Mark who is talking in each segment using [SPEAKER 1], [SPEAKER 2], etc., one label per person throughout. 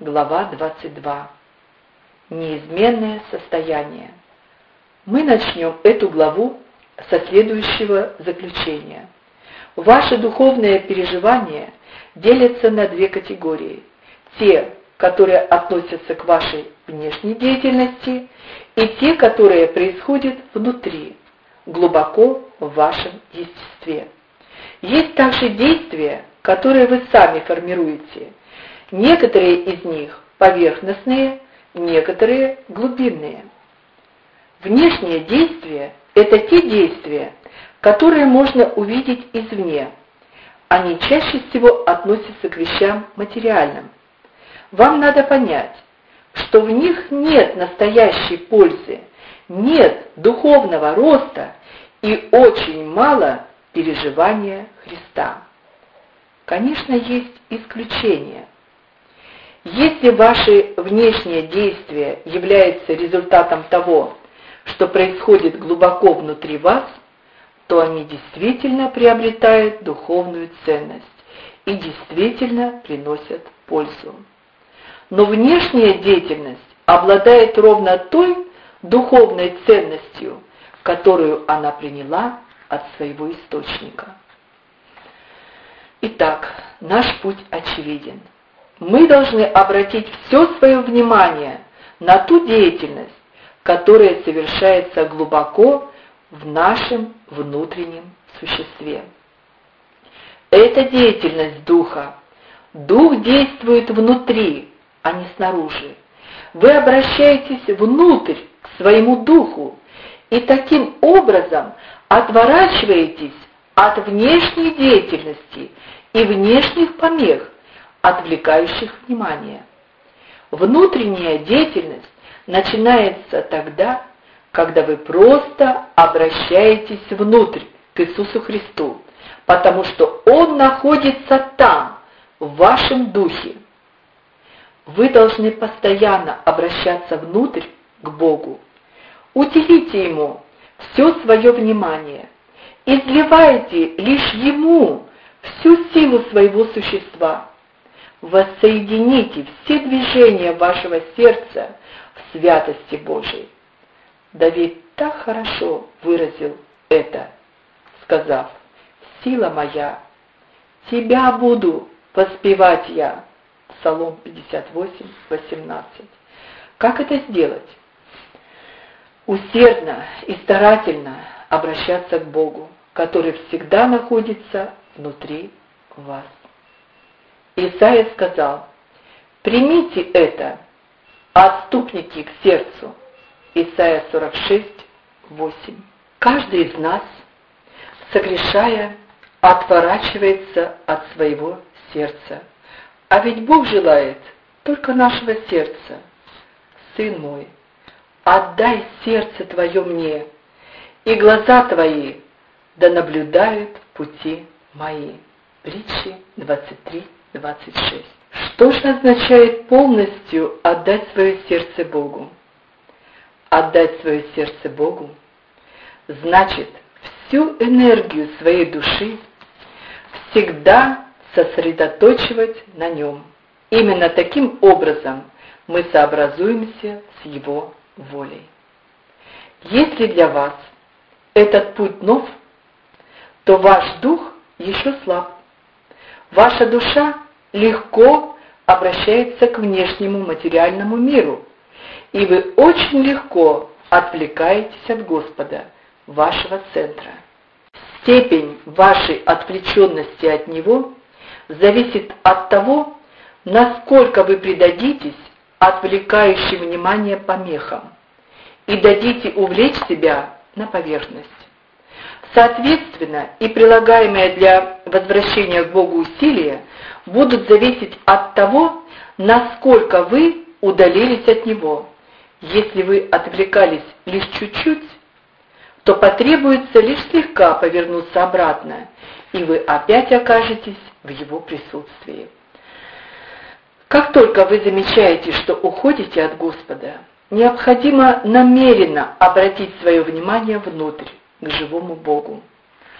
[SPEAKER 1] глава 22. Неизменное состояние. Мы начнем эту главу со следующего заключения. Ваши духовные переживания делятся на две категории. Те, которые относятся к вашей внешней деятельности, и те, которые происходят внутри, глубоко в вашем естестве. Есть также действия, которые вы сами формируете. Некоторые из них поверхностные, некоторые глубинные. Внешние действия – это те действия, которые можно увидеть извне. Они чаще всего относятся к вещам материальным. Вам надо понять, что в них нет настоящей пользы, нет духовного роста и очень мало переживания Христа. Конечно, есть исключения. Если ваши внешние действия являются результатом того, что происходит глубоко внутри вас, то они действительно приобретают духовную ценность и действительно приносят пользу. Но внешняя деятельность обладает ровно той духовной ценностью, которую она приняла от своего источника. Итак, наш путь очевиден. Мы должны обратить все свое внимание на ту деятельность, которая совершается глубоко в нашем внутреннем существе. Это деятельность Духа. Дух действует внутри, а не снаружи. Вы обращаетесь внутрь к своему Духу и таким образом отворачиваетесь от внешней деятельности и внешних помех, отвлекающих внимание. Внутренняя деятельность начинается тогда, когда вы просто обращаетесь внутрь к Иисусу Христу, потому что Он находится там, в вашем духе. Вы должны постоянно обращаться внутрь к Богу. Уделите Ему все свое внимание. Изливайте лишь Ему всю силу своего существа. Воссоедините все движения вашего сердца в святости Божией. Давид так хорошо выразил это, сказав: «Сила моя, Тебя буду воспевать я». Псалом 58, 18. Как это сделать? Усердно и старательно обращаться к Богу, который всегда находится внутри вас. Исайя сказал: «Примите это, отступники к сердцу». Исайя 46, 8. Каждый из нас, согрешая, отворачивается от своего сердца. А ведь Бог желает только нашего сердца. Сын мой, отдай сердце твое мне, и глаза твои да наблюдают пути мои. Притчи 23, 26. Что же означает полностью отдать свое сердце Богу? Отдать свое сердце Богу значит всю энергию своей души всегда сосредоточивать на Нем. Именно таким образом мы сообразуемся с Его волей. Если для вас этот путь нов, то ваш дух еще слаб. Ваша душа легко обращается к внешнему материальному миру, и вы очень легко отвлекаетесь от Господа, вашего центра. Степень вашей отвлеченности от Него зависит от того, насколько вы предадитесь отвлекающим внимание помехам и дадите увлечь себя на поверхность. Соответственно, и прилагаемые для возвращения к Богу усилия будут зависеть от того, насколько вы удалились от Него. Если вы отвлекались лишь чуть-чуть, то потребуется лишь слегка повернуться обратно, и вы опять окажетесь в Его присутствии. Как только вы замечаете, что уходите от Господа, необходимо намеренно обратить свое внимание внутрь, к живому Богу.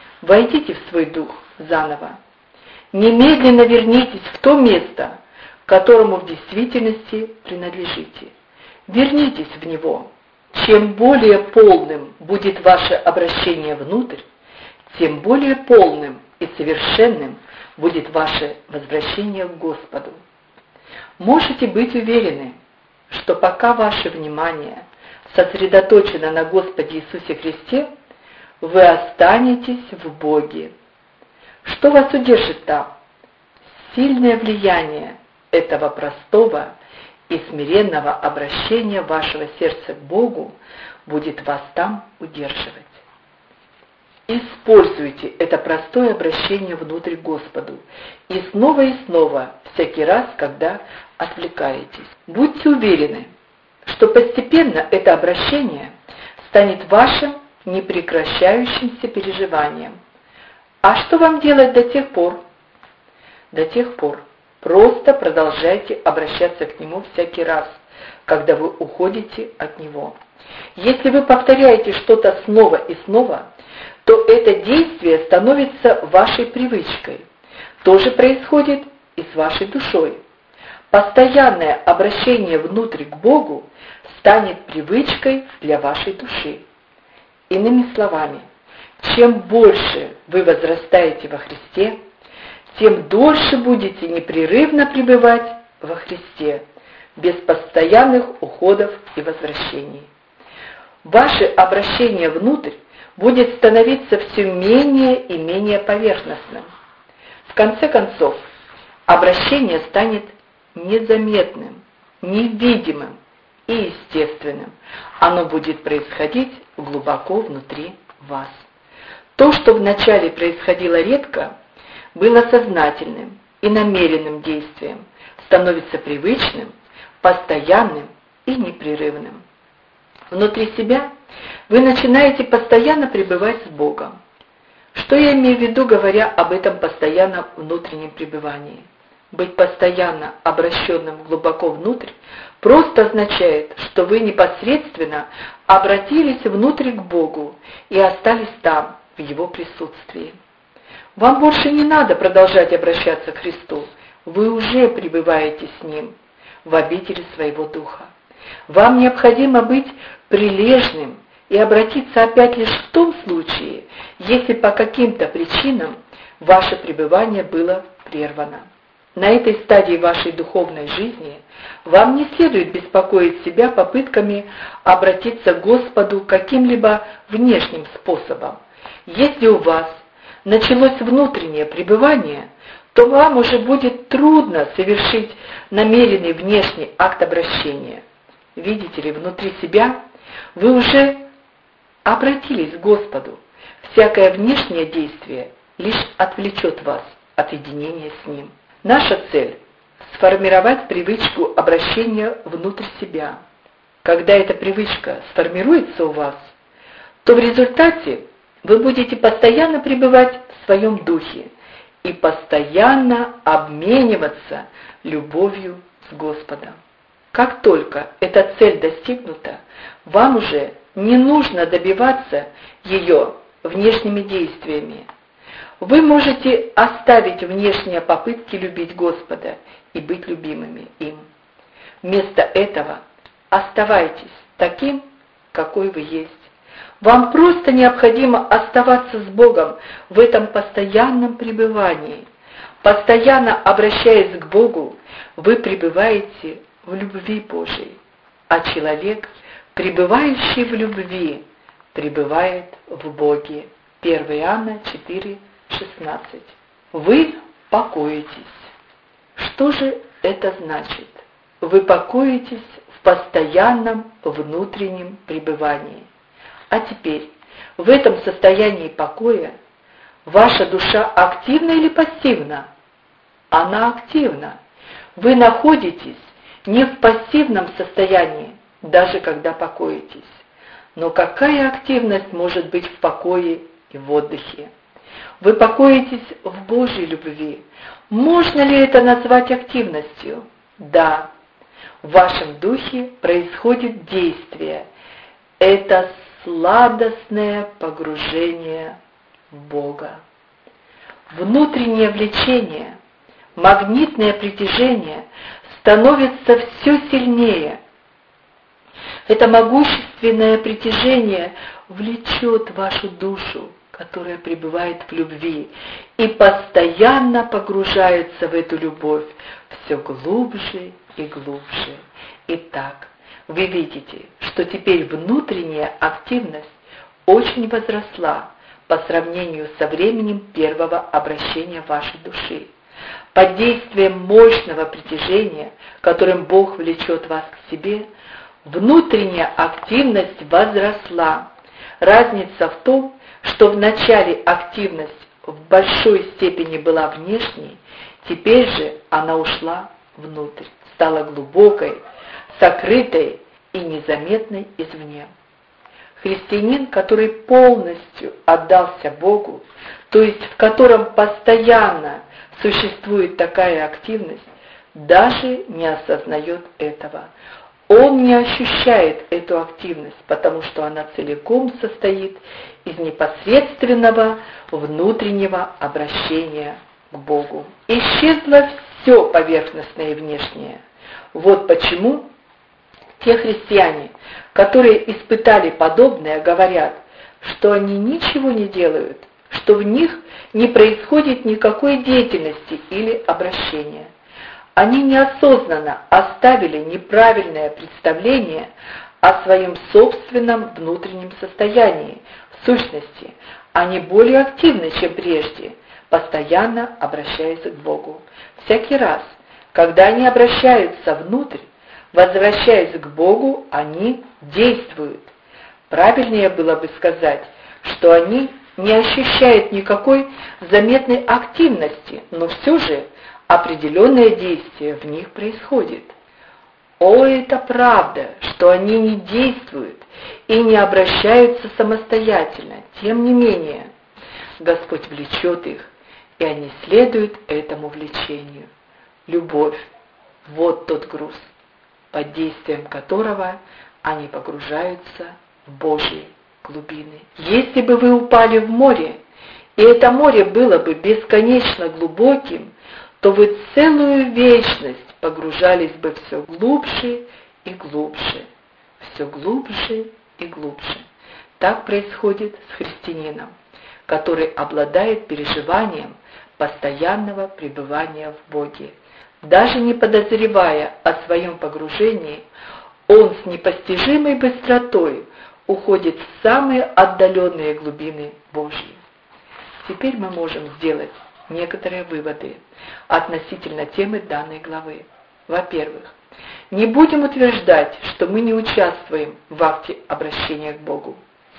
[SPEAKER 1] Войдите в свой дух заново. Немедленно вернитесь в то место, которому в действительности принадлежите. Вернитесь в него. Чем более полным будет ваше обращение внутрь, тем более полным и совершенным будет ваше возвращение к Господу. Можете быть уверены, что пока ваше внимание сосредоточено на Господе Иисусе Христе, вы останетесь в Боге. Что вас удержит там? Сильное влияние этого простого и смиренного обращения вашего сердца к Богу будет вас там удерживать. Используйте это простое обращение внутрь к Господу и снова, всякий раз, когда отвлекаетесь. Будьте уверены, что постепенно это обращение станет вашим непрекращающимся переживанием. А что вам делать до тех пор? До тех пор просто продолжайте обращаться к Нему всякий раз, когда вы уходите от Него. Если вы повторяете что-то снова и снова, то это действие становится вашей привычкой. То же происходит и с вашей душой. Постоянное обращение внутрь к Богу станет привычкой для вашей души. Иными словами, чем больше вы возрастаете во Христе, тем дольше будете непрерывно пребывать во Христе, без постоянных уходов и возвращений. Ваше обращение внутрь будет становиться все менее и менее поверхностным. В конце концов, обращение станет незаметным, невидимым и естественным. Оно будет происходить глубоко внутри вас. То, что вначале происходило редко, было сознательным и намеренным действием, становится привычным, постоянным и непрерывным. Внутри себя вы начинаете постоянно пребывать с Богом. Что я имею в виду, говоря об этом постоянном внутреннем пребывании? Быть постоянно обращенным глубоко внутрь просто означает, что вы непосредственно обратились внутрь к Богу и остались там, в Его присутствии. Вам больше не надо продолжать обращаться к Христу, вы уже пребываете с Ним в обители своего Духа. Вам необходимо быть прилежным и обратиться опять лишь в том случае, если по каким-то причинам ваше пребывание было прервано. На этой стадии вашей духовной жизни вам не следует беспокоить себя попытками обратиться к Господу каким-либо внешним способом. Если у вас началось внутреннее пребывание, то вам уже будет трудно совершить намеренный внешний акт обращения. Видите ли, внутри себя вы уже обратились к Господу. Всякое внешнее действие лишь отвлечет вас от единения с Ним. Наша цель – сформировать привычку обращения внутрь себя. Когда эта привычка сформируется у вас, то в результате вы будете постоянно пребывать в своем духе и постоянно обмениваться любовью с Господом. Как только эта цель достигнута, вам уже не нужно добиваться ее внешними действиями. Вы можете оставить внешние попытки любить Господа и быть любимыми им. Вместо этого оставайтесь таким, какой вы есть. Вам просто необходимо оставаться с Богом в этом постоянном пребывании. Постоянно обращаясь к Богу, вы пребываете в любви Божией, а человек, пребывающий в любви, пребывает в Боге. 1 Иоанна 4:16. Вы покоитесь. Что же это значит? Вы покоитесь в постоянном внутреннем пребывании. А теперь, в этом состоянии покоя, ваша душа активна или пассивна? Она активна. Вы находитесь не в пассивном состоянии, даже когда покоитесь. Но какая активность может быть в покое и в отдыхе? Вы покоитесь в Божьей любви. Можно ли это назвать активностью? Да. В вашем духе происходит действие. Это сладостное погружение в Бога. Внутреннее влечение, магнитное притяжение становится все сильнее. Это могущественное притяжение влечет вашу душу, которая пребывает в любви, и постоянно погружается в эту любовь все глубже и глубже. Итак, вы видите, что теперь внутренняя активность очень возросла по сравнению со временем первого обращения вашей души. Под действием мощного притяжения, которым Бог влечет вас к себе, внутренняя активность возросла. Разница в том, что вначале активность в большой степени была внешней, теперь же она ушла внутрь, стала глубокой, сокрытой и незаметной извне. Христианин, который полностью отдался Богу, то есть в котором постоянно существует такая активность, даже не осознает этого. Он не ощущает эту активность, потому что она целиком состоит из непосредственного внутреннего обращения к Богу. Исчезло все поверхностное и внешнее. Вот почему те христиане, которые испытали подобное, говорят, что они ничего не делают, что в них не происходит никакой деятельности или обращения. Они неосознанно оставили неправильное представление о своем собственном внутреннем состоянии. В сущности, они более активны, чем прежде, постоянно обращаясь к Богу. Всякий раз, когда они обращаются внутрь, возвращаясь к Богу, они действуют. Правильнее было бы сказать, что они не ощущают никакой заметной активности, но все же определенное действие в них происходит. О, это правда, что они не действуют и не обращаются самостоятельно. Тем не менее, Господь влечет их, и они следуют этому влечению. Любовь – вот тот груз, под действием которого они погружаются в Божьи глубины. Если бы вы упали в море, и это море было бы бесконечно глубоким, то вы целую вечность погружались бы все глубже и глубже, все глубже и глубже. Так происходит с христианином, который обладает переживанием постоянного пребывания в Боге. Даже не подозревая о своем погружении, он с непостижимой быстротой уходит в самые отдаленные глубины Божьи. Теперь мы можем сделать некоторые выводы относительно темы данной главы. Во-первых, не будем утверждать, что мы не участвуем в акте обращения к Богу.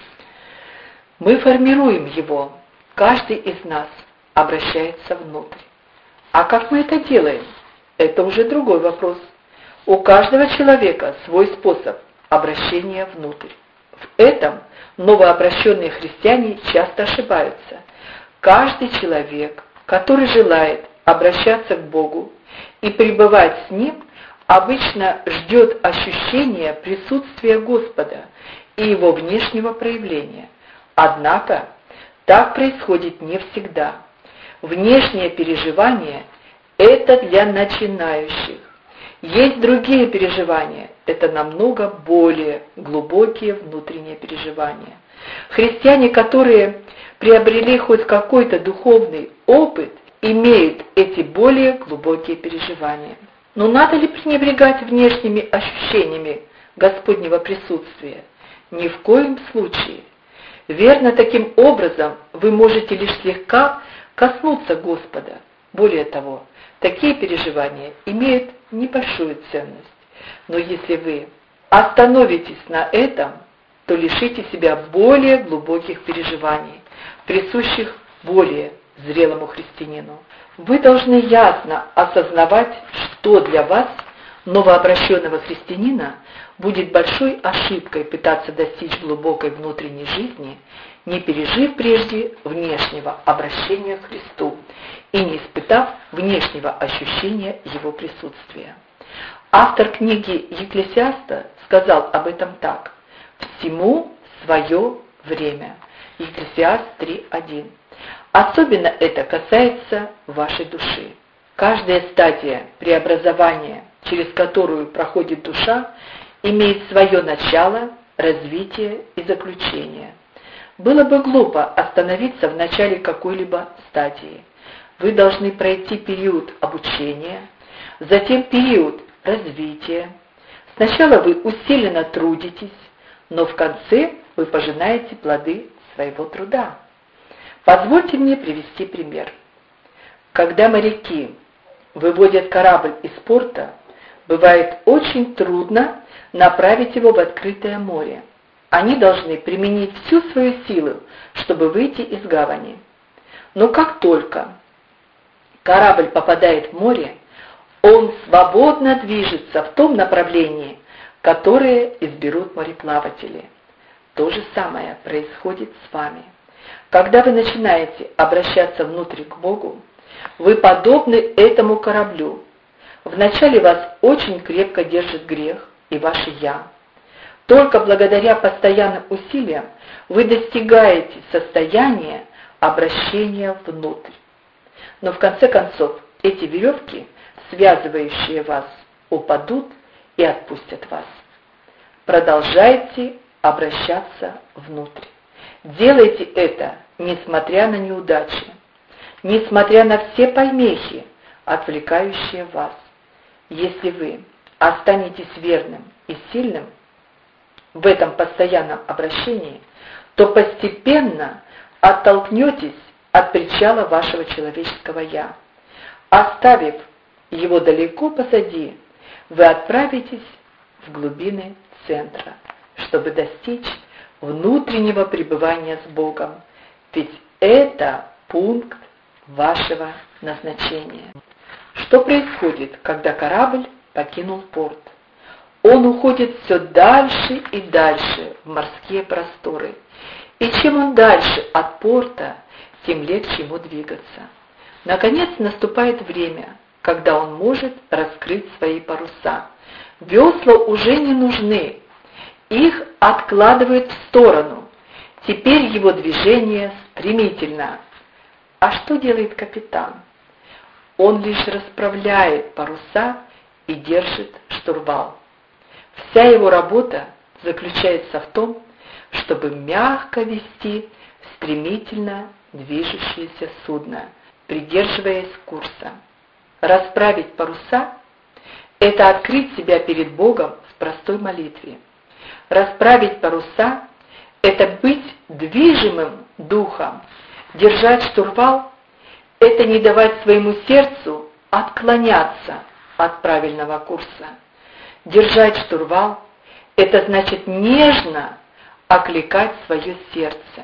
[SPEAKER 1] Мы формируем его, каждый из нас обращается внутрь. А как мы это делаем? Это уже другой вопрос. У каждого человека свой способ обращения внутрь. В этом новообращенные христиане часто ошибаются. Каждый человек, который желает обращаться к Богу и пребывать с Ним, обычно ждет ощущения присутствия Господа и Его внешнего проявления. Однако так происходит не всегда. Внешнее переживание – это для начинающих. Есть другие переживания, это намного более глубокие внутренние переживания. Христиане, которые приобрели хоть какой-то духовный опыт, имеют эти более глубокие переживания. Но надо ли пренебрегать внешними ощущениями Господнего присутствия? Ни в коем случае. Верно, таким образом вы можете лишь слегка коснуться Господа. Более того, такие переживания имеют небольшую ценность. Но если вы остановитесь на этом, то лишите себя более глубоких переживаний, присущих более зрелому христианину. Вы должны ясно осознавать, что для вас, новообращенного христианина, будет большой ошибкой пытаться достичь глубокой внутренней жизни, не пережив прежде внешнего обращения к Христу и не испытав внешнего ощущения Его присутствия. Автор книги Екклесиаста сказал об этом так: «Всему свое время». Екклесиаст 3:1. Особенно это касается вашей души. Каждая стадия преобразования через которую проходит душа, имеет свое начало, развитие и заключение. Было бы глупо остановиться в начале какой-либо стадии. Вы должны пройти период обучения, затем период развития. Сначала вы усиленно трудитесь, но в конце вы пожинаете плоды своего труда. Позвольте мне привести пример. Когда моряки выводят корабль из порта, бывает очень трудно направить его в открытое море. Они должны применить всю свою силу, чтобы выйти из гавани. Но как только корабль попадает в море, он свободно движется в том направлении, которое изберут мореплаватели. То же самое происходит с вами. Когда вы начинаете обращаться внутрь к Богу, вы подобны этому кораблю. Вначале вас очень крепко держит грех и ваше «я». Только благодаря постоянным усилиям вы достигаете состояния обращения внутрь. Но в конце концов эти веревки, связывающие вас, упадут и отпустят вас. Продолжайте обращаться внутрь. Делайте это, несмотря на неудачи, несмотря на все помехи, отвлекающие вас. Если вы останетесь верным и сильным в этом постоянном обращении, то постепенно оттолкнетесь от причала вашего человеческого «я». Оставив его далеко позади, вы отправитесь в глубины центра, чтобы достичь внутреннего пребывания с Богом, ведь это пункт вашего назначения. Что происходит, когда корабль покинул порт? Он уходит все дальше и дальше в морские просторы. И чем он дальше от порта, тем легче ему двигаться. Наконец наступает время, когда он может раскрыть свои паруса. Весла уже не нужны, их откладывают в сторону. Теперь его движение стремительно. А что делает капитан? Он лишь расправляет паруса и держит штурвал. Вся его работа заключается в том, чтобы мягко вести стремительно движущееся судно, придерживаясь курса. Расправить паруса – это открыть себя перед Богом в простой молитве. Расправить паруса – это быть движимым духом. Держать штурвал – это не давать своему сердцу отклоняться от правильного курса. Держать штурвал – это значит нежно окликать свое сердце.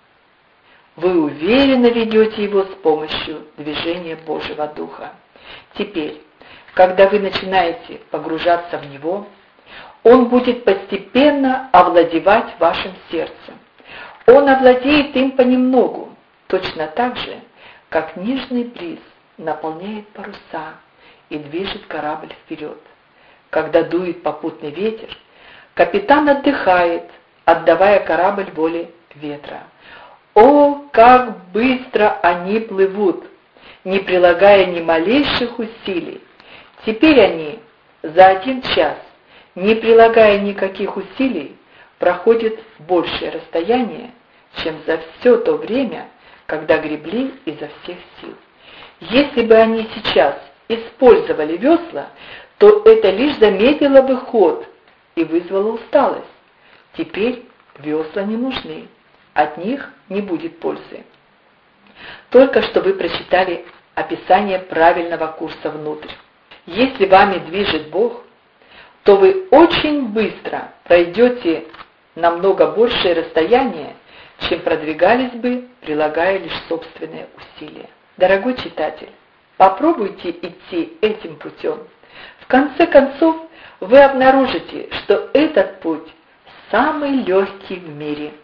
[SPEAKER 1] Вы уверенно ведете его с помощью движения Божьего Духа. Теперь, когда вы начинаете погружаться в него, он будет постепенно овладевать вашим сердцем. Он овладеет им понемногу, точно так же, как нежный бриз наполняет паруса и движет корабль вперед. Когда дует попутный ветер, капитан отдыхает, отдавая корабль воле ветра. О, как быстро они плывут, не прилагая ни малейших усилий! Теперь они за 1 час, не прилагая никаких усилий, проходят большее расстояние, чем за все то время, когда гребли изо всех сил. Если бы они сейчас использовали весла, то это лишь замедлило бы ход и вызвало усталость. Теперь весла не нужны, от них не будет пользы. Только что вы прочитали описание правильного курса внутрь. Если вами движет Бог, то вы очень быстро пройдете намного большее расстояние, чем продвигались бы, прилагая лишь собственные усилия. Дорогой читатель, попробуйте идти этим путем. В конце концов, вы обнаружите, что этот путь самый легкий в мире.